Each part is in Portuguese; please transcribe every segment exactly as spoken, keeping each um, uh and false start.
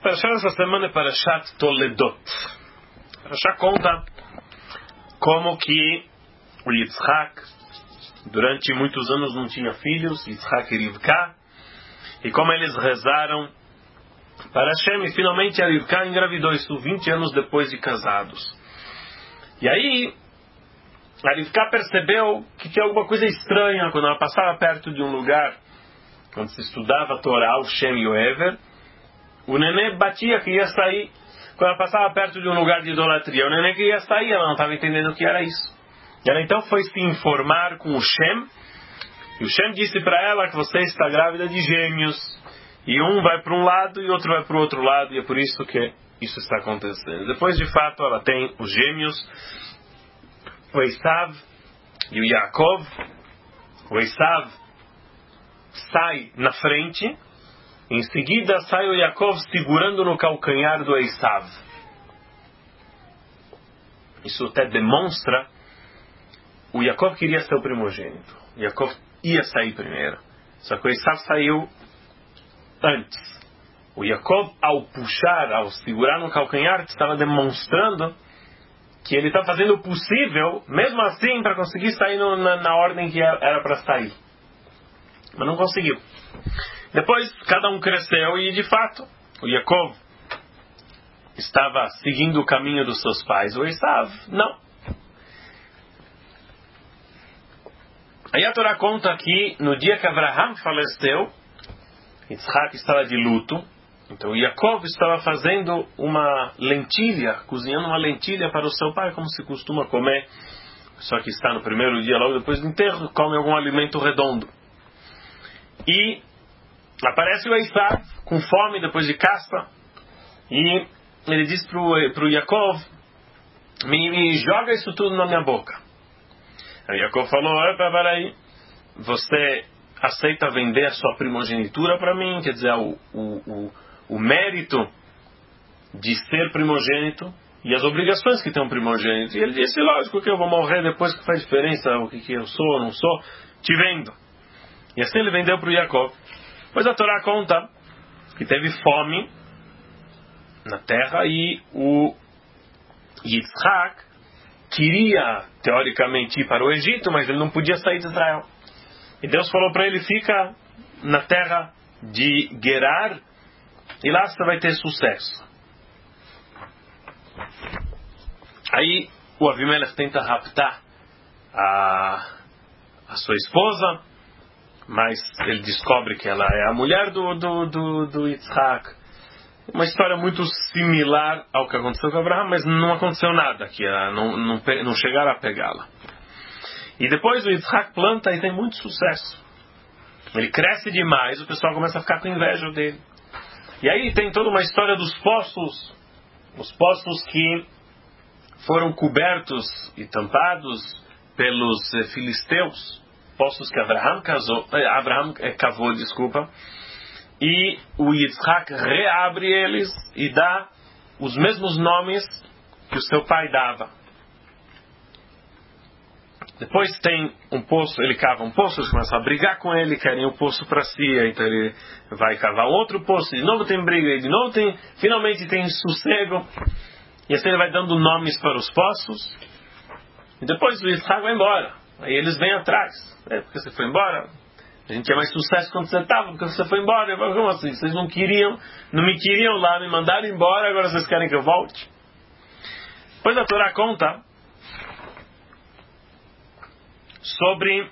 Parashat essa semana é Parashat Toledot. Parashat conta como que o Yitzhak, durante muitos anos não tinha filhos, Yitzhak e Rivka, e como eles rezaram para Hashem, e finalmente a Rivka engravidou, isso vinte anos depois de casados. E aí, a Rivka percebeu que tinha alguma coisa estranha quando ela passava perto de um lugar onde se estudava a Torá, o Shem e o Ever. O neném batia que ia sair. Quando ela passava perto de um lugar de idolatria, o neném que ia sair, ela não estava entendendo o que era isso. E ela então foi se informar com o Shem. E o Shem disse para ela que você está grávida de gêmeos. E um vai para um lado e outro vai para o outro lado. E é por isso que isso está acontecendo. Depois, de fato, ela tem os gêmeos, o Esav e o Yaakov. O Esav sai na frente. Em seguida sai o Yaakov segurando no calcanhar do Esav. Isso até demonstra o Yaakov queria ser o primogênito. O Yaakov ia sair primeiro. Só que o Esav saiu antes. O Yaakov, ao puxar, ao segurar no calcanhar, estava demonstrando que ele está fazendo o possível, mesmo assim, para conseguir sair no, na, na ordem que era para sair. Mas não conseguiu. Depois, cada um cresceu e, de fato, o Yaakov estava seguindo o caminho dos seus pais. O Esav, não. Aí a Torá conta que, no dia que Abraham faleceu, Yitzhak estava de luto. Então, o Yaakov estava fazendo uma lentilha, cozinhando uma lentilha para o seu pai, como se costuma comer. Só que está no primeiro dia, logo depois do enterro, come algum alimento redondo. E aparece o Esav com fome depois de caça e ele diz para o Yaakov: me, me joga isso tudo na minha boca. Aí Yaakov falou: peraí, você aceita vender a sua primogenitura para mim? Quer dizer, o, o, o, o mérito de ser primogênito e as obrigações que tem um primogênito. E ele disse: lógico que eu vou morrer depois, que faz diferença o que, que eu sou ou não sou, te vendo. E assim ele vendeu para o Yaakov. Depois a Torá conta que teve fome na terra e o Yitzhak queria, teoricamente, ir para o Egito, mas ele não podia sair de Israel. E Deus falou para ele: fica na terra de Gerar e lá você vai ter sucesso. Aí o Avimelech tenta raptar a, a sua esposa, mas ele descobre que ela é a mulher do, do, do, do Yitzhak. Uma história muito similar ao que aconteceu com Abraão, mas não aconteceu nada, que não, não, não chegaram a pegá-la. E depois o Yitzhak planta e tem muito sucesso. Ele cresce demais, o pessoal começa a ficar com inveja dele. E aí tem toda uma história dos poços, os poços que foram cobertos e tampados pelos filisteus. Poços que Abraham, casou, Abraham cavou, desculpa, e o Yitzhak reabre eles e dá os mesmos nomes que o seu pai dava. Depois tem um poço, ele cava um poço, eles começam a brigar com ele, querem o poço para si, então ele vai cavar outro poço, de novo tem briga, e de novo tem, finalmente tem sossego, e assim ele vai dando nomes para os poços, e depois o Yitzhak vai embora. Aí eles vêm atrás. É, porque você foi embora? A gente tinha mais sucesso quando você estava, porque você foi embora. Eu falo: como assim? Vocês não queriam, não me queriam lá, me mandaram embora, agora vocês querem que eu volte? Depois a Torá conta sobre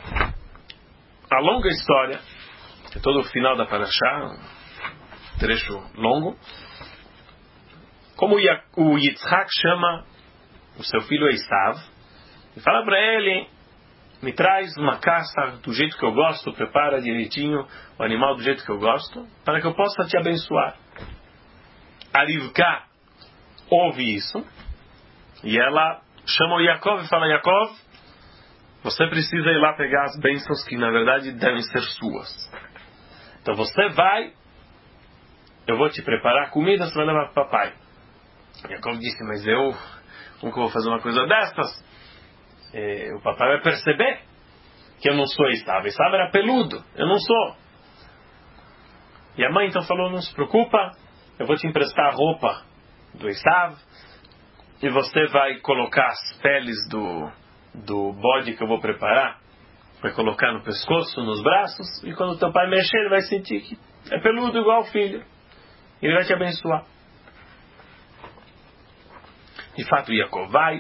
a longa história, que é todo o final da Parashá, um trecho longo, como o Yitzhak chama o seu filho Esav, e fala para ele: me traz uma caça do jeito que eu gosto, prepara direitinho o animal do jeito que eu gosto, para que eu possa te abençoar. A Rivka ouve isso, e ela chama o Yaakov e fala: Yaakov, você precisa ir lá pegar as bênçãos que na verdade devem ser suas. Então você vai, eu vou te preparar comida, você vai levar para o papai. Yaakov disse: mas eu, como que eu vou fazer uma coisa dessas? É, o papai vai perceber que eu não sou Esav. Esav era peludo, eu não sou. E a mãe então falou: não se preocupa, eu vou te emprestar a roupa do Esav, e você vai colocar as peles do, do bode que eu vou preparar, vai colocar no pescoço, nos braços, e quando teu pai mexer, ele vai sentir que é peludo igual o filho. E ele vai te abençoar. De fato, Yaakov vai.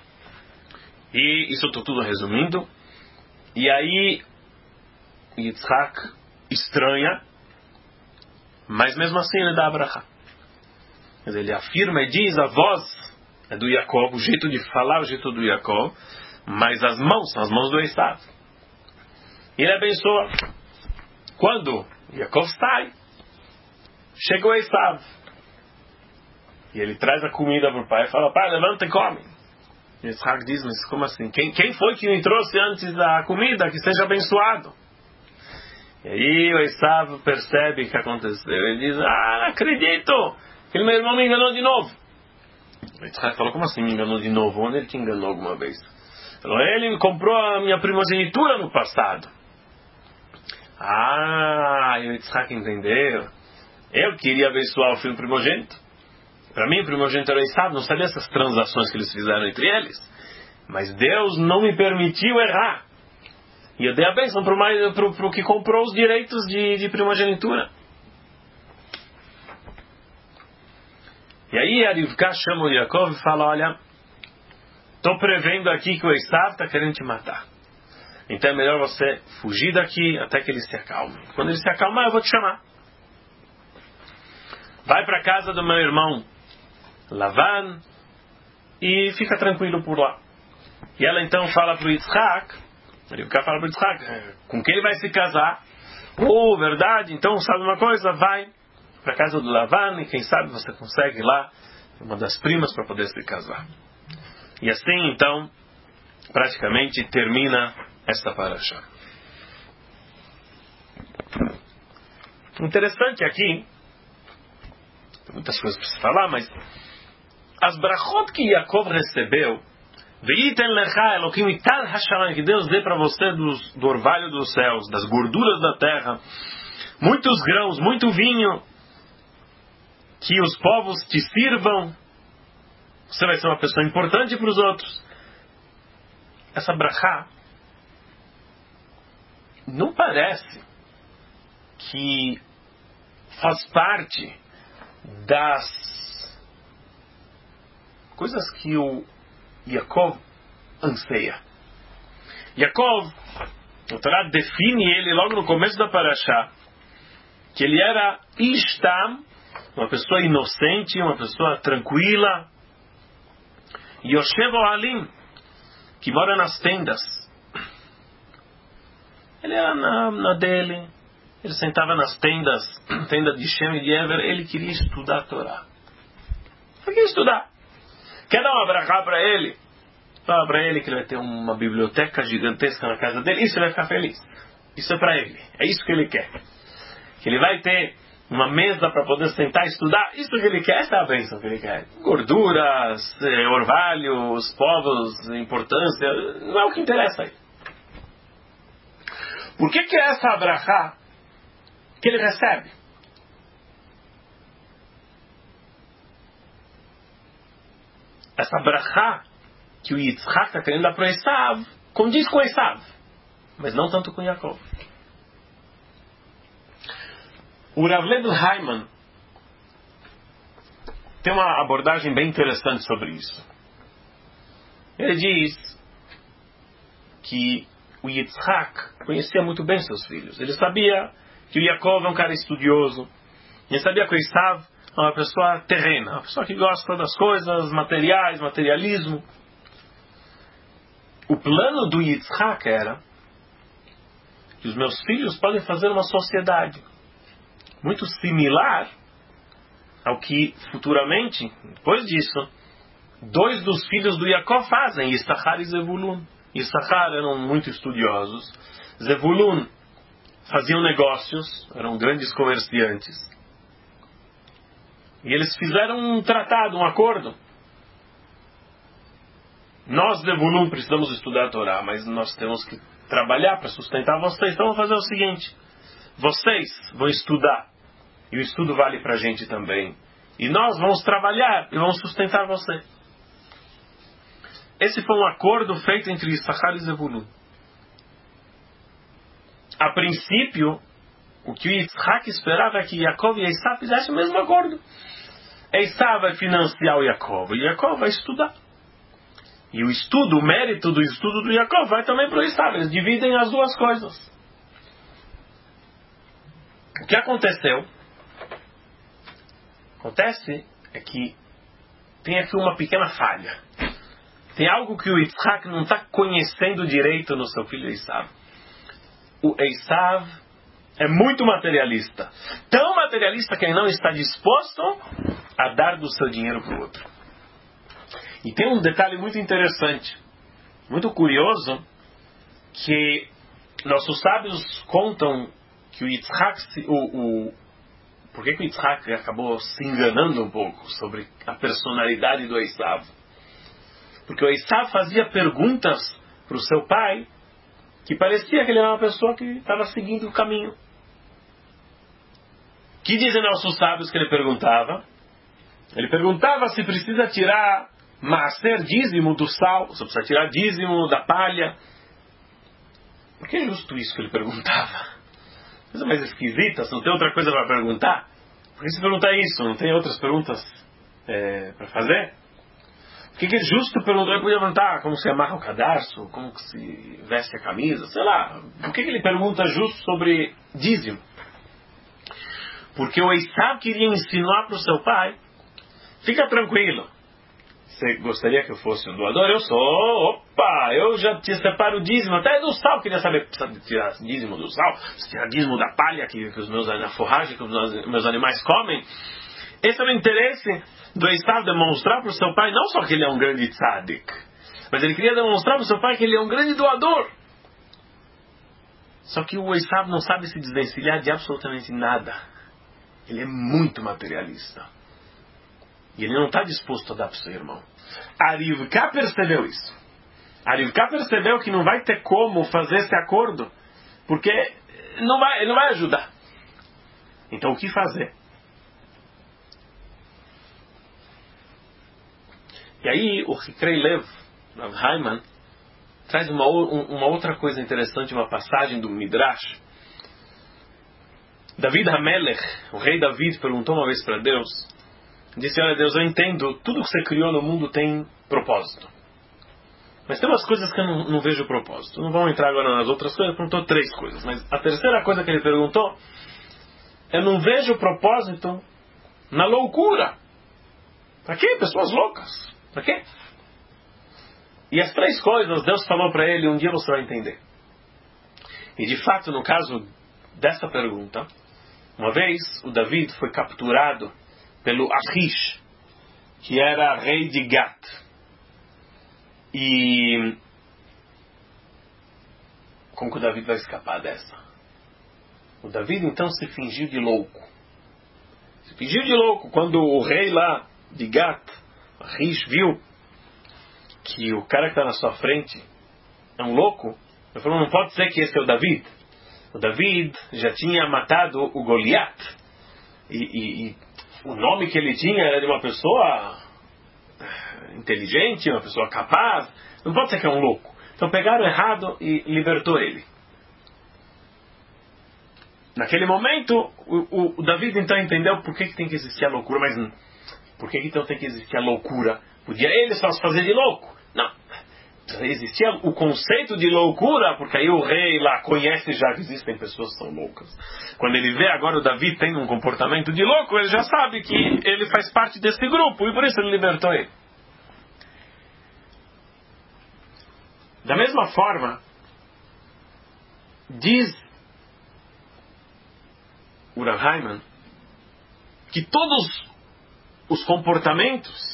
E isso eu estou tudo resumindo. E aí, Yitzhak estranha, mas mesmo assim ele dá a brachá. Quer dizer, ele afirma e diz, a voz é do Yaakov, o jeito de falar, o jeito do Yaakov, mas as mãos são as mãos do Esav. E ele abençoa. Quando Yaakov sai, chega o Esav. E ele traz a comida para o pai e fala, pai, levanta e come. E Yitzhak diz, mas como assim? Quem, quem foi que me trouxe antes da comida? Que seja abençoado. E aí o Esav percebe o que aconteceu. Ele diz, ah, não acredito. Aquele meu irmão me enganou de novo. O Yitzhak falou, como assim me enganou de novo? Onde ele te enganou alguma vez? Ele falou, ele comprou a minha primogenitura no passado. Ah, e o Yitzhak entendeu. Eu queria abençoar o filho primogênito. Para mim, o primogênito era o Esav, não sabia essas transações que eles fizeram entre eles. Mas Deus não me permitiu errar. E eu dei a bênção para o que comprou os direitos de, de primogenitura. E aí a Rivka chama o Yaakov e fala, olha, estou prevendo aqui que o Esav está querendo te matar. Então é melhor você fugir daqui até que ele se acalme. Quando ele se acalmar, eu vou te chamar. Vai para a casa do meu irmão Lavan e fica tranquilo por lá. E ela então fala para o Yitzhak, a Rivka fala para o Yitzhak, com quem ele vai se casar? Oh, verdade, então sabe uma coisa? Vai para a casa do Lavan e quem sabe você consegue lá uma das primas para poder se casar. E assim então, praticamente termina esta parasha. Interessante aqui, tem muitas coisas para se falar, mas as brachot que Yaakov recebeu, Ve'iten lecha Elokim mitar hashamayim, que Deus dê para você dos, do orvalho dos céus, das gorduras da terra, muitos grãos, muito vinho, que os povos te sirvam, você vai ser uma pessoa importante para os outros. Essa brachá não parece que faz parte das coisas que o Yaakov anseia. Yaakov, o Torá define ele logo no começo da parashá, que ele era Ishtam, uma pessoa inocente, uma pessoa tranquila, Yoshev Ohalim, que mora nas tendas. Ele era na, na dele, ele sentava nas tendas, tenda de Shem e de Ever, ele queria estudar a Torá. Ele queria estudar. Quer dar uma brachá para ele? Fala para ele que ele vai ter uma biblioteca gigantesca na casa dele, isso ele vai ficar feliz. Isso é para ele, é isso que ele quer. Que ele vai ter uma mesa para poder sentar e estudar, isso que ele quer, essa é a bênção que ele quer. Gorduras, orvalhos, povos, importância, não é o que interessa aí. Por que que é essa brachá que ele recebe? Essa brachá que o Yitzhak está querendo dar para o Esav, condiz com o Esav, mas não tanto com Yaakov. O Rav Leib Hyman tem uma abordagem bem interessante sobre isso. Ele diz que o Yitzhak conhecia muito bem seus filhos. Ele sabia que o Yaakov é um cara estudioso. Ele sabia que o Esav é uma pessoa terrena, uma pessoa que gosta das coisas materiais, materialismo. O plano do Yitzhak era que os meus filhos podem fazer uma sociedade muito similar ao que futuramente, depois disso, dois dos filhos do Yaakov fazem, Yissachar e Zevulun. Yissachar eram muito estudiosos, Zevulun faziam negócios, eram grandes comerciantes. E eles fizeram um tratado, um acordo. Nós, Zevulun, precisamos estudar a Torá, mas nós temos que trabalhar para sustentar vocês. Então vamos fazer o seguinte: vocês vão estudar E o estudo vale para a gente também. E nós vamos trabalhar e vamos sustentar você. Esse foi um acordo feito entre Issachar e Zebulun. A princípio, o que Yitzhak esperava é que Yaakov e Esav fizessem o mesmo acordo. Esav vai financiar o Yaakov e Yaakov vai estudar. E o estudo, o mérito do estudo do Yaakov vai também para o Esav. Eles dividem as duas coisas. O que aconteceu? Acontece é que tem aqui uma pequena falha. Tem algo que o Yitzhak não está conhecendo direito no seu filho Esav. O Esav é muito materialista. Tão materialista que ele não está disposto a dar do seu dinheiro para o outro. E tem um detalhe muito interessante, muito curioso, que nossos sábios contam que o Yitzhak, o, o, por que, que o Yitzhak acabou se enganando um pouco sobre a personalidade do Esav? Porque o Esav fazia perguntas para o seu pai que parecia que ele era uma pessoa que estava seguindo o caminho. Que dizem nossos sábios que ele perguntava? Ele perguntava se precisa tirar maaser, dízimo do sal, se precisa tirar dízimo da palha. Por que é justo isso que ele perguntava? Coisa mais esquisita, se não tem outra coisa para perguntar. Por que se perguntar isso? Não tem outras perguntas é, para fazer? Por que, que é justo perguntar? Ele podia perguntar como se amarra o cadarço, como que se veste a camisa, sei lá. Por que, que ele pergunta justo sobre dízimo? Porque o Esav queria ensinar para o seu pai: fica tranquilo, você gostaria que eu fosse um doador? Eu sou, opa, eu já te separo o dízimo, até do sal, queria saber, precisa tirar dízimo do sal, precisa tirar dízimo da palha, que, que os meus, na forragem que os meus animais comem. Esse é o interesse do Esav, demonstrar para o seu pai não só que ele é um grande tzadik, mas ele queria demonstrar para o seu pai que ele é um grande doador. Só que o Esav não sabe se desvencilhar de absolutamente nada. Ele é muito materialista. E ele não está disposto a dar para o seu irmão. A Rivka percebeu isso. A Rivka percebeu que não vai ter como fazer esse acordo, porque não vai, ele não vai ajudar. Então o que fazer? E aí o Hikrei Lev, Rav Hyman, traz uma, uma outra coisa interessante, uma passagem do Midrash. David Hamelech, o rei David, perguntou uma vez para Deus, disse: olha Deus, eu entendo, tudo que você criou no mundo tem propósito, mas tem umas coisas que eu não, não vejo propósito. Não vamos entrar agora nas outras coisas. Ele perguntou três coisas, mas a terceira coisa que ele perguntou: eu não vejo propósito na loucura. Para quê? Pessoas loucas, para quê? E as três coisas Deus falou para ele: um dia você vai entender. E de fato, no caso dessa pergunta, uma vez o David foi capturado pelo Achish, que era rei de Gat. E como que o David vai escapar dessa? O David então se fingiu de louco. Se fingiu de louco quando o rei lá de Gat, Achish, viu que o cara que está na sua frente é um louco. Ele falou: não pode ser que esse é o David. O David já tinha matado o Goliat. E, e, e o nome que ele tinha era de uma pessoa inteligente, uma pessoa capaz. Não pode ser que é um louco. Então pegaram errado e libertou ele. Naquele momento, o, o, o David então entendeu por que, que tem que existir a loucura. Mas por que, que então tem que existir a loucura? Podia ele só se fazer de louco? Não. Existia o conceito de loucura, porque aí o rei lá conhece já que existem pessoas que são loucas. Quando ele vê agora o Davi tendo um comportamento de louco, ele já sabe que ele faz parte desse grupo, e por isso ele libertou ele. Da mesma forma, diz o Rav Hyman que todos os comportamentos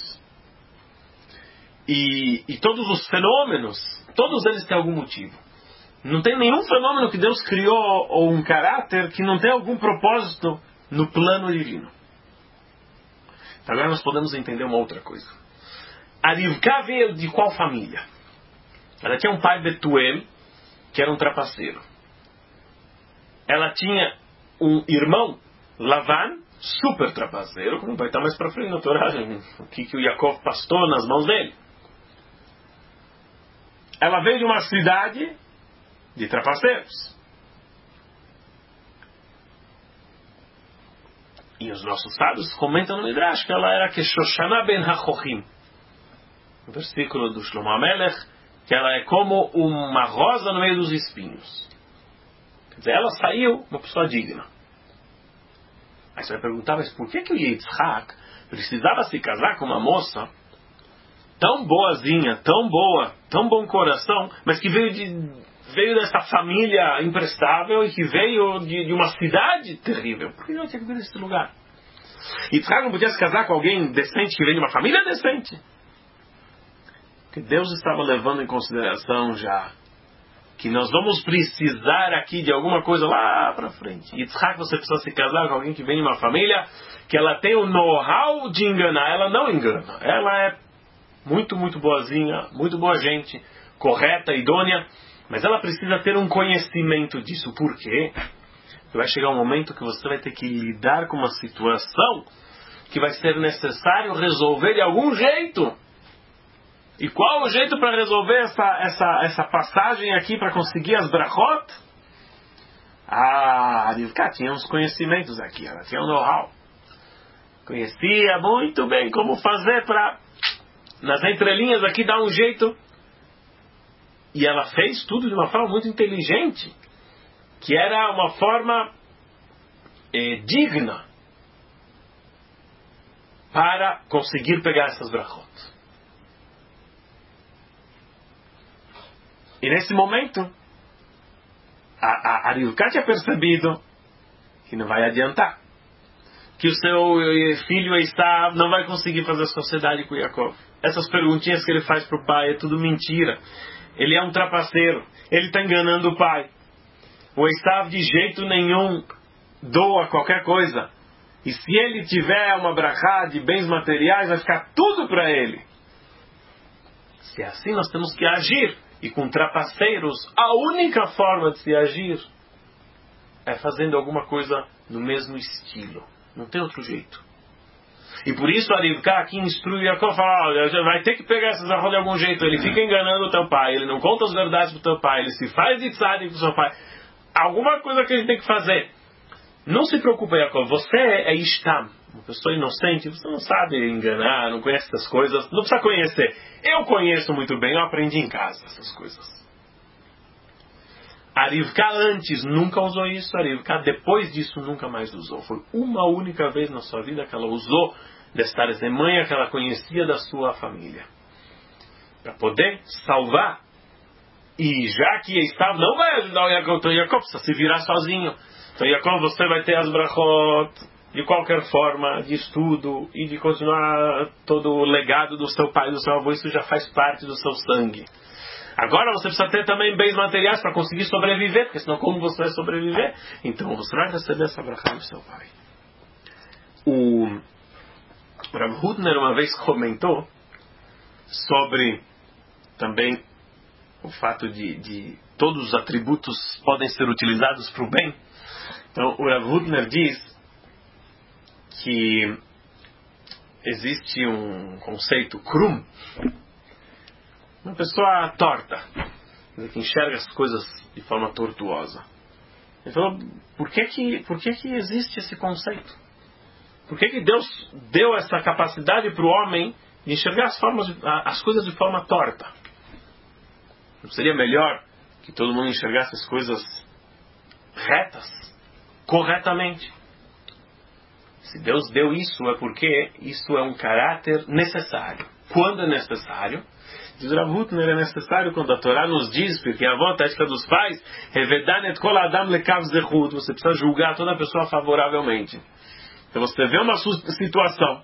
E, e todos os fenômenos, todos eles têm algum motivo. Não tem nenhum fenômeno que Deus criou ou um caráter que não tem algum propósito no plano divino. Agora nós podemos entender uma outra coisa. A Rivka veio de qual família? Ela tinha um pai Betuel, que era um trapaceiro. Ela tinha um irmão, Lavan, super trapaceiro, como vai estar mais para frente na Torá, o que, que o Yaakov pastou nas mãos dele. Ela veio de uma cidade de trapaceiros. E os nossos sábios comentam no Midrash que ela era que Shoshana ben Hachochim. No versículo do Shlomo HaMelech, que ela é como uma rosa no meio dos espinhos. Quer dizer, ela saiu uma pessoa digna. Aí você vai perguntar, mas por que que o Yitzhak precisava se casar com uma moça tão boazinha, tão boa, tão bom coração, mas que veio de, veio dessa família imprestável e que veio de, de uma cidade terrível? Por que não tinha que vir desse lugar? Yitzhak não podia se casar com alguém decente que veio de uma família decente? Porque Deus estava levando em consideração já que nós vamos precisar aqui de alguma coisa lá para frente. Yitzhak, você precisa se casar com alguém que vem de uma família que ela tem o know-how de enganar. Ela não engana. Ela é muito, muito boazinha, muito boa gente, correta, idônea, mas ela precisa ter um conhecimento disso. Por quê? Porque vai chegar um momento que você vai ter que lidar com uma situação que vai ser necessário resolver de algum jeito. E qual o jeito para resolver essa, essa, essa passagem aqui para conseguir as brachot? Ah, a Rivka tinha uns conhecimentos aqui, ela tinha um know-how. Conhecia muito bem como fazer para, nas entrelinhas aqui, dar um jeito. E ela fez tudo de uma forma muito inteligente, que era uma forma eh, digna para conseguir pegar essas brachot. E nesse momento, a, a, a Rivka tinha percebido que não vai adiantar. Que o seu filho Esav não vai conseguir fazer sociedade com Yaakov. Essas perguntinhas que ele faz para o pai é tudo mentira. Ele é um trapaceiro. Ele está enganando o pai. O Esav de jeito nenhum doa qualquer coisa. E se ele tiver uma brachá de bens materiais, vai ficar tudo para ele. Se é assim, nós temos que agir. E com trapaceiros, a única forma de se agir é fazendo alguma coisa no mesmo estilo. Não tem outro jeito. E por isso a Rivka aqui instrui Yaakov, fala, olha, vai ter que pegar essas arroz de algum jeito. Ele fica enganando o teu pai, ele não conta as verdades pro teu pai, ele se faz de tzadik pro seu pai. Alguma coisa que a gente tem que fazer. Não se preocupe, Yaakov, você é Ishtam, uma pessoa inocente, você não sabe enganar, não conhece essas coisas, não precisa conhecer. Eu conheço muito bem, eu aprendi em casa essas coisas. A Rivka antes nunca usou isso, a Rivka depois disso nunca mais usou. Foi uma única vez na sua vida que ela usou desta manha que ela conhecia da sua família. Para poder salvar. E já que Esav não vai ajudar o Yaakov, então Yaakov precisa se virar sozinho. Então Yaakov, você vai ter as brachot de qualquer forma, de estudo e de continuar todo o legado do seu pai e do seu avô. Isso já faz parte do seu sangue. Agora você precisa ter também bens materiais para conseguir sobreviver, porque senão como você vai sobreviver? Então você vai receber essa brachá do seu pai. O Rav Hutner uma vez comentou sobre também o fato de, de todos os atributos podem ser utilizados para o bem. Então o Rav Hutner diz que existe um conceito krum, uma pessoa torta, que enxerga as coisas de forma tortuosa. Ele falou, por que que, por que que existe esse conceito? Por que que Deus deu essa capacidade para o homem de enxergar as, formas, as coisas de forma torta? Não seria melhor que todo mundo enxergasse as coisas retas, corretamente? Se Deus deu isso, é porque isso é um caráter necessário. Quando é necessário? Diz Rav Hutner, é necessário quando a Torá nos diz, porque a avó, a ética dos pais, você precisa julgar toda a pessoa favoravelmente. Então você vê uma situação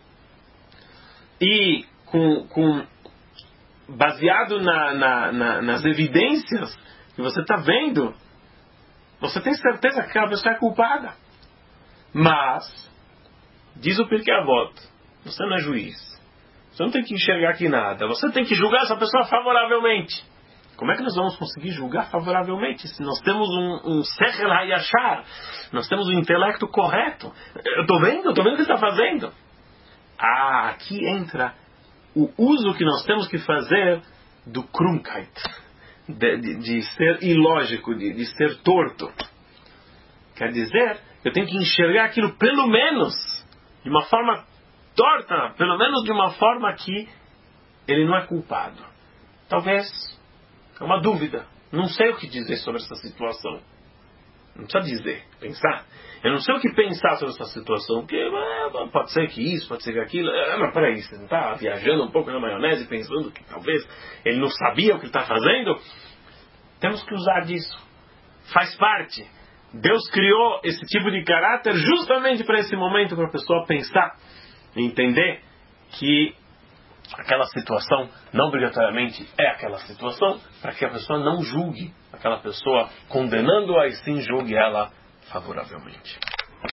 e com, com, baseado na, na, na, nas evidências que você está vendo, você tem certeza que aquela pessoa é culpada. Mas, diz o Pirkei Avot, você não é juiz. Você não tem que enxergar aqui nada. Você tem que julgar essa pessoa favoravelmente. Como é que nós vamos conseguir julgar favoravelmente se nós temos um, um Sechel HaYashar, nós temos um intelecto correto? Eu estou vendo, eu estou vendo o que ele está fazendo. Ah, aqui entra o uso que nós temos que fazer do Krumkeit, de, de, de ser ilógico, de, de ser torto. Quer dizer, eu tenho que enxergar aquilo pelo menos de uma forma torta, pelo menos de uma forma que ele não é culpado. Talvez é uma dúvida. Não sei o que dizer sobre essa situação. Não precisa dizer, pensar. Eu não sei o que pensar sobre essa situação, porque ah, pode ser que isso, pode ser que aquilo. Ah, mas peraí, você não está viajando um pouco na maionese, pensando que talvez ele não sabia o que está fazendo? Temos que usar disso. Faz parte. Deus criou esse tipo de caráter justamente para esse momento, para a pessoa pensar e entender que aquela situação não obrigatoriamente é aquela situação, para que a pessoa não julgue aquela pessoa condenando-a e sim julgue ela favoravelmente.